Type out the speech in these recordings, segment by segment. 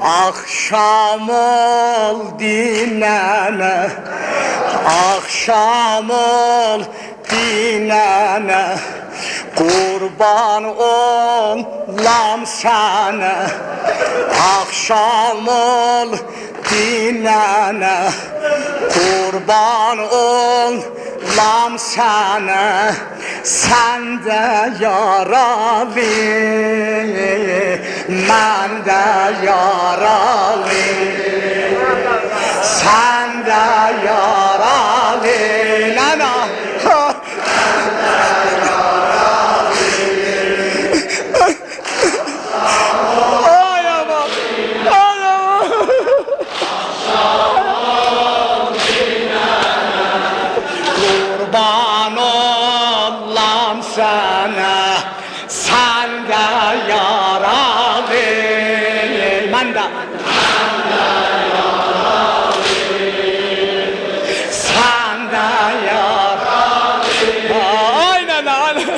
Akşam oldu nene, akşam oldu nene, kurban olam sana. Akşam oldu nene, kurban olam sana. Sen de yaralı, ben de yaralı. Sen de yaralı, nana. Sen de yaralı. Ay aman, ay aman. Kurban olam sana, sen de yaralı, ben de. Sen de yaralı, aynen aynen.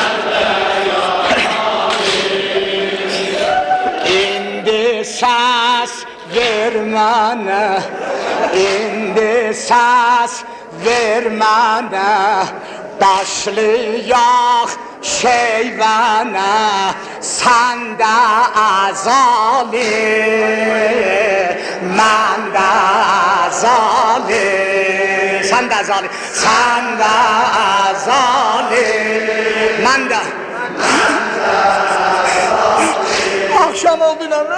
İndi ses vermene, indi ses vermene, başlayak şeyvene, sen de azali, ben de azali. Sen de azali, sen de azali, ben de. Akşam oldu lan.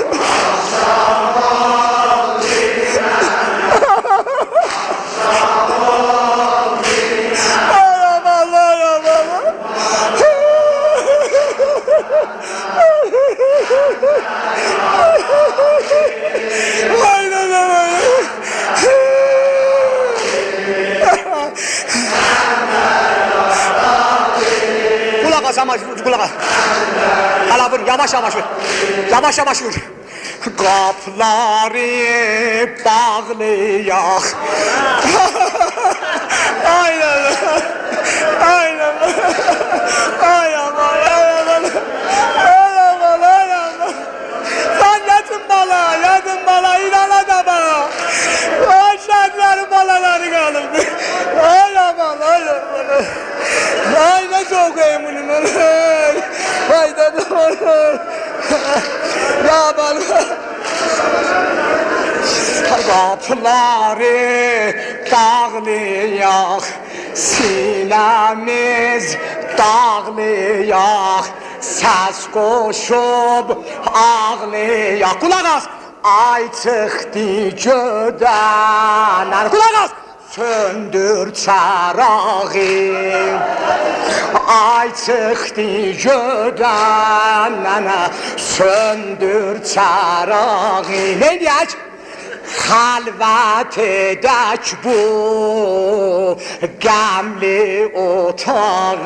Kulak as ama kulak as. Hala vur, yavaş yavaş vur. Yavaş yavaş vur. Kapıları bağlayak. Aynen. Aynen. Ay aman, ay aman. Ay aman, ay aman. Sen yedin bala, inana da bana. Ay şehirlerin balaları kalırdı. Ay aman, ay aman. Ay ne çok eminim. Ay dedim onu. Ya bana. Kapıları bağlayak, sinemiz dağlayak, ses koşup ağlayak. Kulak as! Ay çıktı göden, kulak as! Söndür çarağı. Ay çıktı göden, söndür çarağı. Ne diyecek? Halvet edek bu gemli otağı.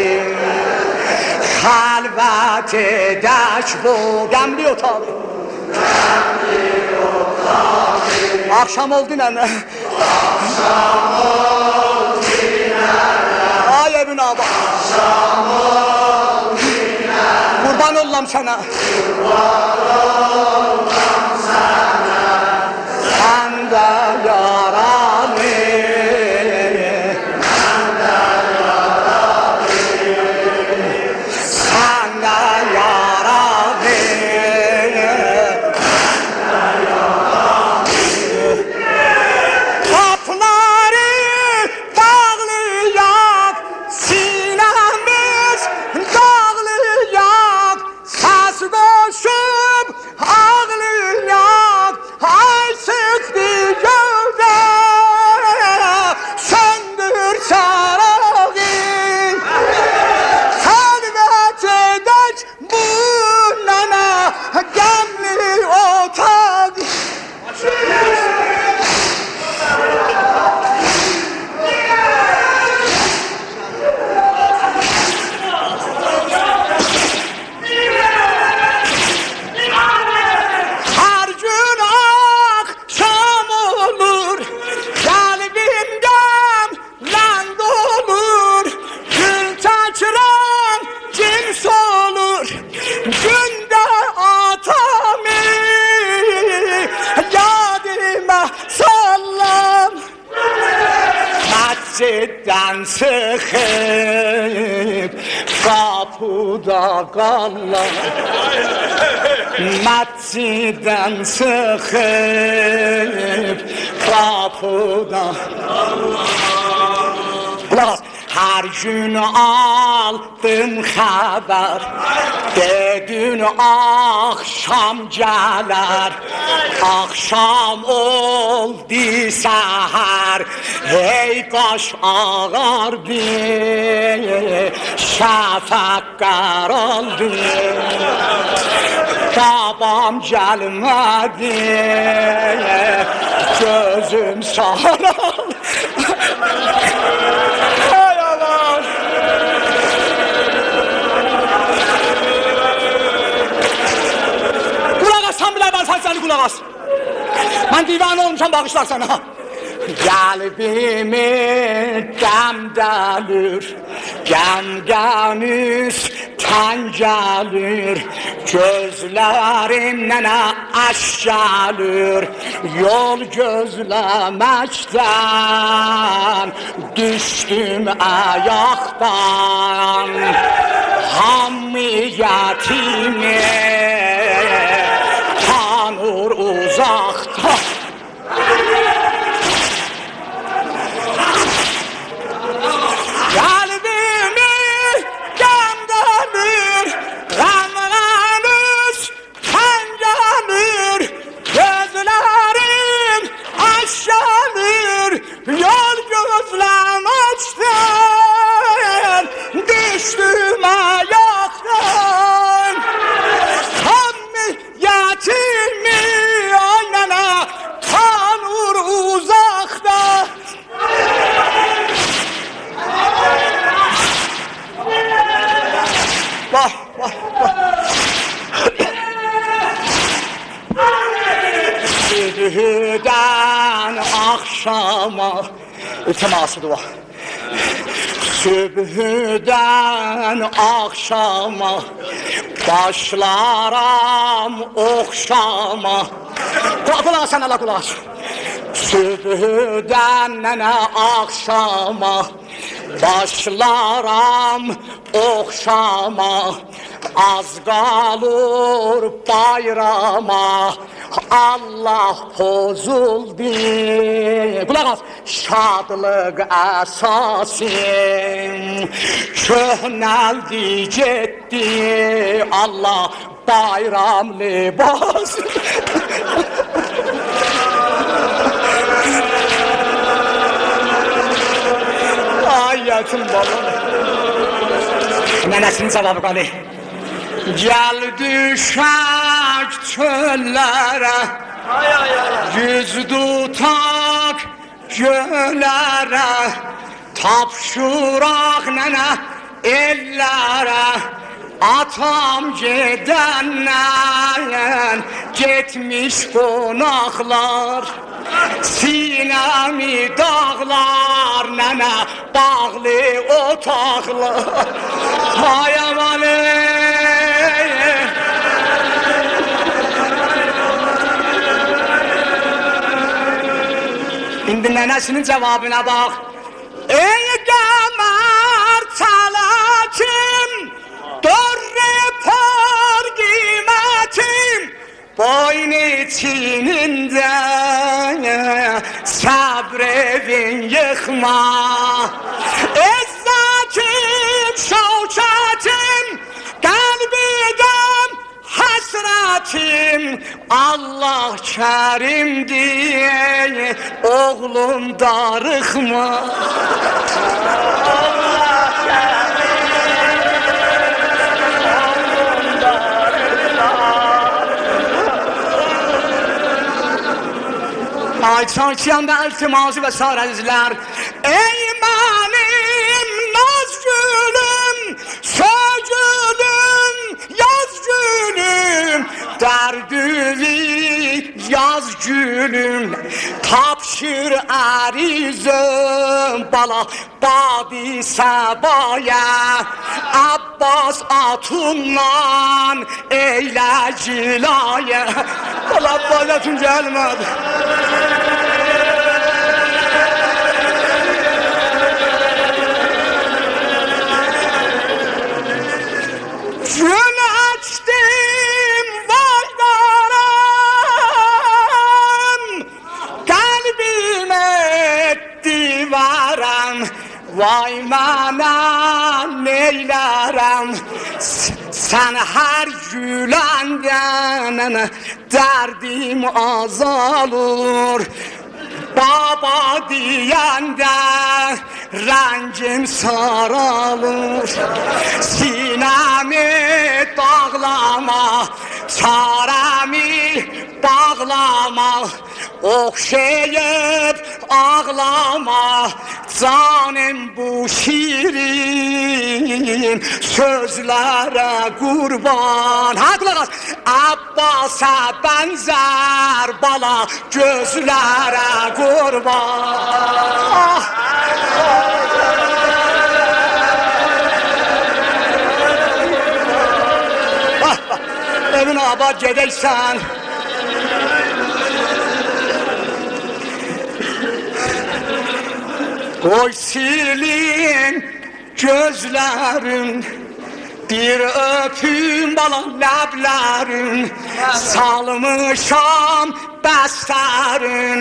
Halvet edek bu gemli otağı. Gemli otağı. Akşam oldu nene. Akşam oldu nene. Ay Ebun abi. Akşam oldu nene. Kurban olam sana. Kurban olam sana. Sen de yaralı, sen de yaralı, sen de yaralı, sen de yaralı. Kapıları bağlayak, sinemiz dağlayak, ses koşup Məciddən çıxıb qapıda qallar Məciddən çıxıb qapıda qallar Her gün aldım haber Dedin akşam gelir Akşam oldu seher Hey kaş ağardı Şafak karaldı Babam gelmedi Gözüm saraldı Seni kulak as. Ben divane olmuşam bağışlar sana. Kalbimi gemdelir, gemgen üstten gelir. Gözlerimden aş gelir, yol gözlemekten düştüm ayaktan. Hamiyetimi tanır uzakta. Kalbimi gemdelir, gamlen üstten gelir. Gözlerim aşağılır, yol gözlemekten düştüm ayaktan. Hamiyetimi aynana tanır uzakta. Vah vah vah. Sübhden akşama teması dua. Sübhden akşama başlaram okşama. Kulak sen Allah kulak. Sübhden akşama başlaram okşama. Az kalır bayrama Allah bozuldu. Kulak as. Şadlık esasim köhneldi gitti. Allah bayram libas. Ayetim baba. Nenesinin cevabı kaldı. Gel düşek çöllere, yüz tutak göllere, tapşurak nene ellere. Atam gidenden gitmiş konaklar, sinemi dağlar nene bağlı otaklar. Hay amanı. Şimdi nenesinin cevabına bak. Ey gamer talakim, dorre par kıymetim, boyun içinde sabrevin yıkma. İzzetim, şevketim, kalbiden hasretim, Allah kerim diye oğlum darıkma. Allah kerim, oğlum darıkma. Ay çarşıyanda iltiması ve sarezler. Ey benim naz gülüm, sözgülüm, yaz gülüm, derdüvi yaz gülüm. Tapşır arizim bala Badi Sabaya, Abbas atundan eyle cilaya. Bala Abbas'ın gelmedi. Vay mənə neylərəm sən hər güləndən dərdim azalır baba deyəndə rəngim saralır sinəmi dağlama çarəmi bağlama oxşayıb ağlama canım bu şirin sözlərə qurban haqlı qaz Abbas'a bənzər bala gözlərə qurban evin abad gedəysən Oy sirlin gözlərin bir öpüm bala ləblərin salmışam bəstərin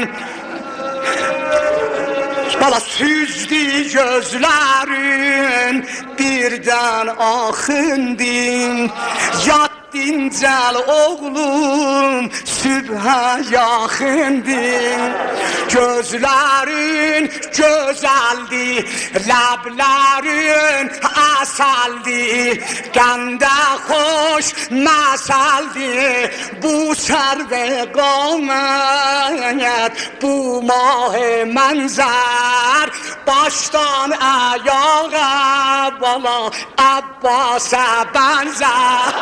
bala süzdü gözlərin birdən axındın yat dincəl oğlum sübhə yaxındın gözlərin gözəldi ləblərin əsəldi qəndə xoş məsəldi bu sərvə qamət bu mah-ı mənzər başdan ayağa bala Abbas'a bənzər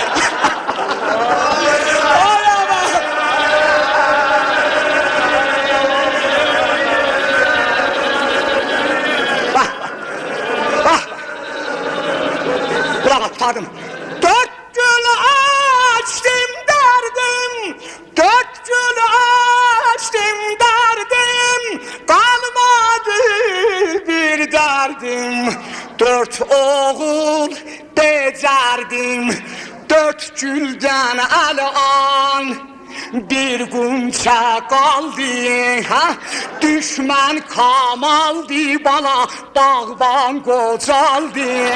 Kulak tutardım. 4 gün açtım derdim, 4 gün açtım derdim, kalmadı bir derdim. 4 oğul becerdim, 4 gülden alan bir gunça kaldı ha düşman kamaldı bana bağban qocaldı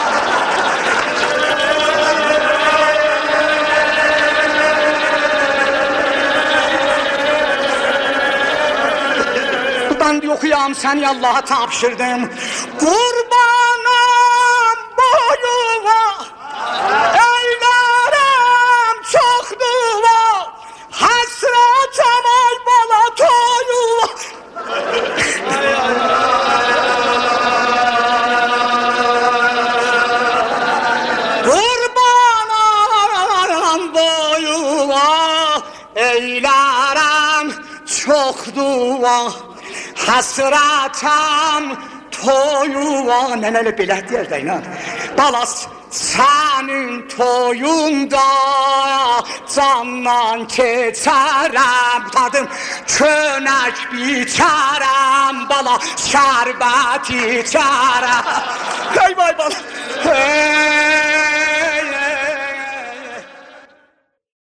ben de okuyam seni Allah'a tapşırdım kurbanım boyuma eylerim çok dua hasretem ay bala toyuma kurbanım boyuma eylerim çok dua hasretem toyuma neneli bilet yerde inan balas senin toyunda candan keçərəm tadım çönək biçərəm bala şərbət içərəm hey vay bala hey